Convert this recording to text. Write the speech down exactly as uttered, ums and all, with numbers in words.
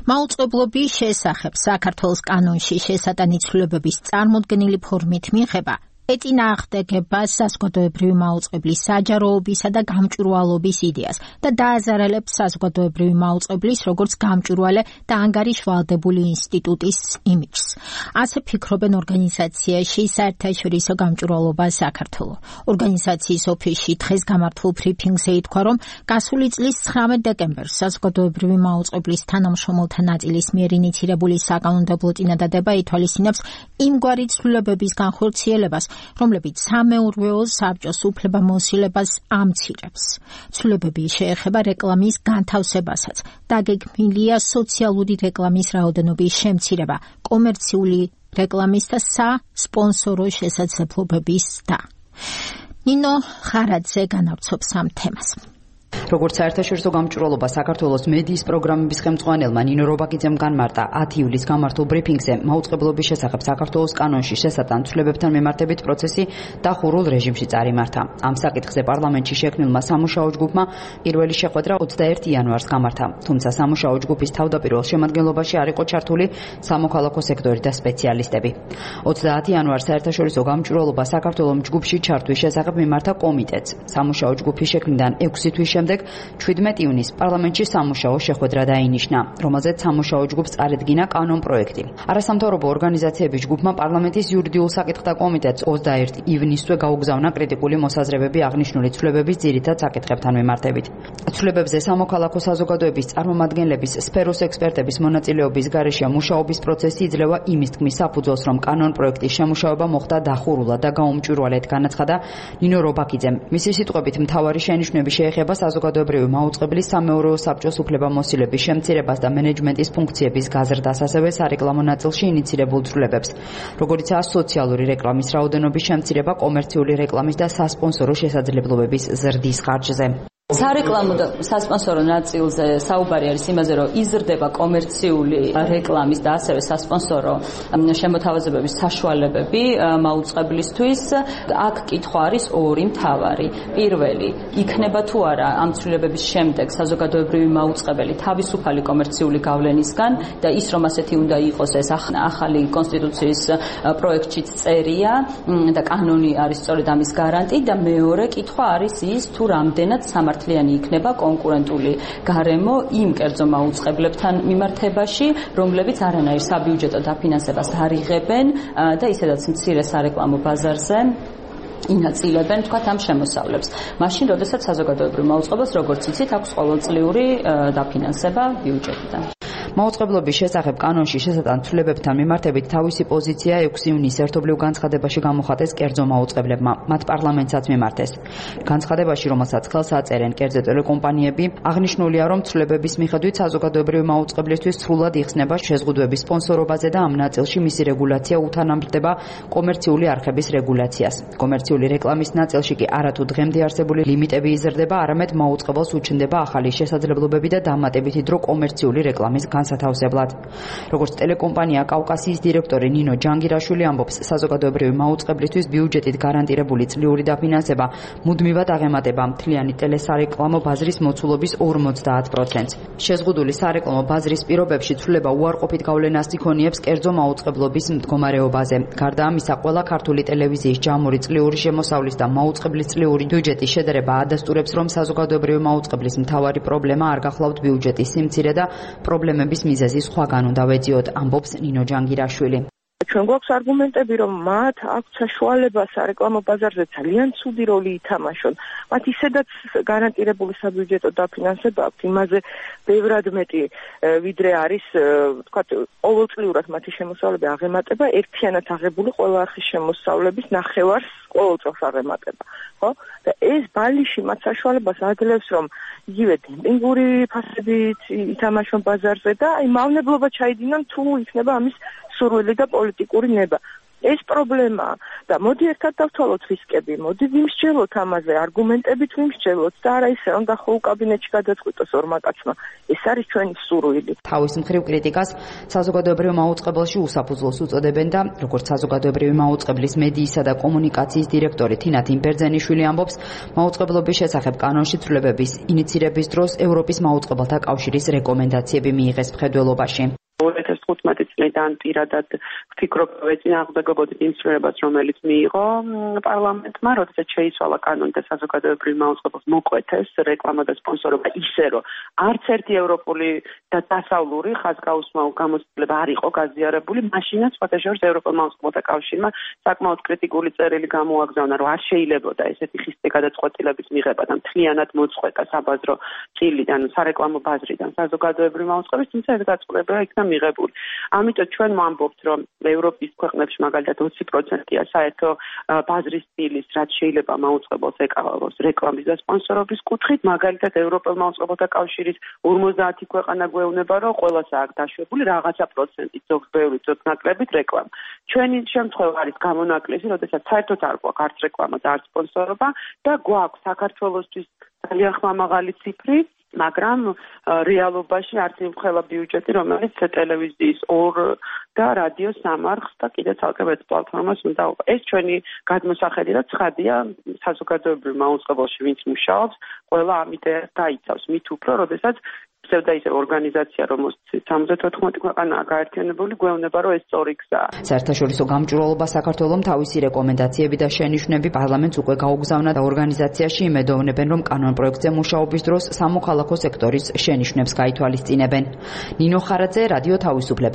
მაუწყებლობის შესახებ საქართველოს კანონში შესატანი ცვლილებების წარმოდგენილი ფორმით მიღება ეწინააღმდეგება საზოგადოებრივი მაუწყებლის საჯაროობისა და გამჭვირვალობის იდეას და დააზარალებს საზოგადოებრივი მაუწყებლის როგორც გამჭვირვალე და ანგარიშვალდებული ინსტიტუტის იმიჯს. ასე ფიქრობენ ორგანიზაციაში საერთაშორისო გამჭვირვალობა საქართველო. ორგანიზაციის ოფისში დღეს გამართულ ბრიფინგზე ითქვა, რომ გასული წლის ცხრამეტ დეკემბერს საზოგადოებრივი მაუწყებლის თანამშრომელთა ნაწილის მიერ ინიცირებული საკანონმდებლო წინადადება ითვალისწინებს იმგვარი ცვლილებების განხორციელებას, რომლებიც სამეურვეო საბჭოს უფლებამოსილებას ამცირებს. ცვლილებები შეეხება რეკლამის განთავსებასაც. დაგეგმილია სოციალური რეკლამის რაოდენობის შემცირება, კომერციული რეკლამის და სასპონსორო შესაძლებლობების და. ნინო ხარაძე განავრცობს ამ თემას. როგორც საერთაშორისო გამჭვირვალობა საქართველოს მედიის პროგრამების ხელმძღვანელმა ნინო რობაკიძემ განმარტა, ათი ივლისს გამართულ ბრიფინგზე მაუწყებლობის შესახებ საქართველოს კანონში შესატან ცვლილებებთან მიმართებით პროცესი დახურულ რეჟიმში წარიმართა. ამ საკითხზე პარლამენტში შექმნილმა სამუშაო ჯგუფმა პირველი შეხვედრა ოცდაერთი იანვარს გამართა. თუმცა სამუშაო ჯგუფის თავდაპირველ შემადგენლობაში არ იყო ჩართული სამოქალაქო სექტორი და სპეციალისტები. ოცდაათი იანვარს საერთაშორისო გამჭვირვალობა საქართველოს ჯგუფში ჩართვის შესახებ მიმართა კომიტეტს. სამუშაო ჯგუფის შექმნიდან ექვსი თვის შემდეგ ჩვიდმეტი ივნისს პარლამენტში სამუშაო შეხვედრა დაინიშნა, რომელზეც სამუშაო ჯგუფს წარედგინა კანონ პროექტი. არასამთავრობო ორგანიზაციების ჯგუფმა პარლამენტის იურიდიულ საკითხთა კომიტეტს ოცდაერთი ივნისსვე გაუგზავნა კრიტიკული მოსაზრებები აღნიშნული ცვლილებების ძირითად საკითხებთან მიმართებით. ცვლილებებზე სამოქალაქო საზოგადოების წარმომადგენლების, სფეროს ექსპერტების მონაწილეობის გარეშე მუშაობის პროცესი იძლევა იმის თქმის საფუძველს, რომ კანონ პროექტის შემუშავება მოხდა დახურულად და გაუმჭვირვალედ, განაცხადა ნინო რობაკიძემ. მისი სიტყვებით, მთავარი შენიშვნები შეეხება საზოგადოებრივი მაუწყებლის სამეურვეო საბჭოს უფლებამოსილების შემცირებას და მენეჯმენტის ფუნქციების გაზრდას, ასევე სარეკლამო ნაწილში ინიცირებულ ცვლილებებს, როგორიცაა სოციალური რეკლამის რაოდენობის შემცირება, კომერციული რეკლამის და სასპონსორო შესაძლებლობების ზრდის ხარჯზე. სარეკლამო და სასპონსორო ნაწილზე საუბარი არის იმაზე, რომ იზრდება კომერციული რეკლამის და ასევე სასპონსორო შემოთავაზებების საშუალებები მაუწყებლისთვის. აქ კითხვა არის ორი მთავარი. პირველი, იქნება თუ არა ამ ცვლილებების შემდეგ საზოგადოებრივი მაუწყებელი თავისუფალი კომერციული გავლენისგან და ის, რომ ასეთი უნდა იყოს, ეს ახალი კონსტიტუციის პროექტშიც წერია და კანონი არის სწორედ ამის გარანტი. და მეორე კითხვა არის ის, თუ რამდენად სამართლიანი იქნება კონკურენტული გარემო იმ კერძო მაუწყებლებთან მიმართებაში, რომლებიც არანაირ საბიუჯეტო დაფინანსებას არ იღებენ და ისედაც მცირე სარეკლამო ბაზარზე ინაწილებენ თქვათ ამ შემოსავლებს. მაშინ, როდესაც საზოგადოებრივ მაუწყებელს, როგორც იცით, აქვს ყოველწლიური დაფინანსება ბიუჯეტიდან. მაუწყებლობის შესახებ კანონში შესატან ცვლილებებთან მიმართებით თავისი პოზიცია ექვსი ივნისს ერთობლივ განცხადებაში გამოხატეს კერძო მაუწყებლებმა. მათ პარლამენტსაც მიმართეს. განცხადებაში, რომელსაც ხელს აწერენ კერძო ტელეკომპანიები, აღნიშნულია, რომ ცვლილებების მიხედვით საზოგადოებრივი მაუწყებლისთვის სრულად იხსნება შეზღუდვების სპონსორობაზე და ამ ნაწილში მისი რეგულაცია უთანამდებობა კომერციული არხების რეგულაციას. კომერციული რეკლამის ნაწილში კი არათუ დღემდე არსებული ლიმიტები იზრდება, არამედ მაუწყებელს უჩნდება ახალი შესაძლებლობები და დამატებითი დრო კომერციული რეკლამის განსათავსებლად. როგორც ტელეკომპანია კავკასიის დირექტორი ნინო ჯანგირაშვილი ამბობს, საზოგადოებრივი მაუწყებლისთვის ბიუჯეტით გარანტირებული წლიური დაფინანსება მუდმივად აღემატება მთლიანი ტელესარეკლამო ბაზრის მოცულობის ორმოცდაათ პროცენტს. შეზღუდული სარეკლამო ბაზრის პირობებში ცვლილება უარყოფით გავლენას იქონიებს კერძო მაუწყებლობის მდგომარეობაზე. გარდა ამისა, ყველა ქართული ტელევიზიის ჯამური წლიური შემოსავლის და მაუწყებლის წლიური ბიუჯეტის შედარება ადასტურებს, რომ საზოგადოებრივი მაუწყებლის მთავარი პრობლემა არ გახლავთ ბიუჯეტის სიმცირე და პრობლემების მიზეზი სხვაგან უნდა ვეძიოთ, ამბობს ნინო ჯანგირაშვილი. ჩვენ გვაქვს არგუმენტები, რომ მათ აქვთ საშუალება სარეკლამო ბაზარზე ძალიან ცუდი როლი ითამაშონ. მათ ისედაც გარანტირებული საბიუჯეტო დაფინანსება აქვთ, იმაზე ბევრად მეტი ვიდრე არის, ვთქვათ, ყოველწლიურად მათი შემოსავლები აღემატება ერთიანად აღებული ყველა არხის შემოსავლების ნახევარს ყოველ წელს აღემატება, ხო? და ეს ბალიში მათ საშუალებას აძლევს, რომ იგივე დემპინგური ფასებით ითამაშონ ბაზარზე და აი მავნებლობა ჩაიდინონ, თუ იქნება ამის სურვილი და პოლიტიკური ნება. ეს პრობლემაა და მოდი ერთად დავთვალოთ რისკები, მოდი ვიმსჯელოთ ამაზე, არგუმენტებით ვიმსჯელოთ და არა ისე რომ დახო კაბინეტში გადაწყვიტოს ორმა კაცმა. ეს არის ჩვენი სურვილი. თავის მხრივ კრიტიკას საზოგადოებრივ მაუწყებელში უსაფუძვლოს უწოდებენ და როგორც საზოგადოებრივი მაუწყებლის მედიისა და კომუნიკაციის დირექტორი თინათ იმბერძენიშვილი ამბობს, მაუწყებლობის შესახებ კანონში ცვლილებების ინიცირების დროს ევროპის მაუწყებელთა კავშირის რეკომენდაციები მიიღეს მხედველობაში. ორი ათას თხუთმეტი წლიდან პირადად ვფიქრობ, ეწინააღმდეგობოდით იმ ცვლილებას, რომელიც მიიღო პარლამენტმა, როდესაც შეიცვალა კანონი და საზოგადოებრივ მაუწყებელს მოკვეთეს რეკლამა და სპონსორობა ისე, რომ არც ერთი ევროპული და დასავლური ხაზგაუსმაო გამოცდილება არ იყო გაზიარებული, მაშინაც სხვადასხვა ევროპულ მაუწყებელთა კავშირმა საკმაოდ კრიტიკული წერილი გამოაგზავნა, რომ არ შეიძლებოდა ესეთი ხისტი გადაწყვეტილების მიღება და მთლიანად მოწყვეტა საბაზრო წილიდან, სარეკლამო ბაზრიდან საზოგადოებრივ მაუწყებელს, თუმცა ეს გაწყვეტილება იქნა მიღებული. ამიტომ ჩვენ ვამბობთ, რომ ევროპის ქვეყნებში მაგალითად ოცი პროცენტია საერთო ბაზრის სტილის, რაც შეიძლება მაუწყებელს ეკავოს რეკლამის და სპონსორობის კუთხით, მაგალითად ევროპელ მაუწყებელთა კავშირის ორმოცდაათი ქვეყანა გვეუბნება, რომ ყველას აქვს დაშვებული რაღაცა პროცენტით, ზოგს ბევრი, ზოგს ნაკლებით რეკლამა. ჩვენი შემთხვევა არის გამონაკლისი, როდესაც საერთოდ არ გვაქვს არც რეკლამა და არც სპონსორობა და გვაქვს საქართველოსთვის ძალიან ხმამაღალი ციფრი, მაგრამ რეალობაში არც იმ ხელა ბიუჯეტი, რომელიც ტელევიზიის ორ და რადიოს სამ არხს და კიდე ცალკე ერთ პლატფორმას უნდა უყო. ეს ჩვენი გადმოსახედი და ცხადია საზოგადოებრივ მაუწყებელში, ვინც მუშაობს, ყველა ამ იდეას დაიცავს, მით უფრო, როდესაც და ისე ორგანიზაცია, რომელსაც სამოცდათოთხმეტი ქვეყანაა გაერთიანებული, გვეუბნება, რომ ეს სწორი გზაა. საერთაშორისო გამჭვირვალობა საქართველოს თავისი რეკომენდაციები და შენიშვნები პარლამენტს უკვე გაუგზავნა და ორგანიზაციაში იმედოვნებენ, რომ კანონ პროექტზე მუშაობის დროს სამოქალაქო სექტორის შენიშვნებს გაითვალისწინებენ. ნინო ხარაძე, რადიო თავისუფლება.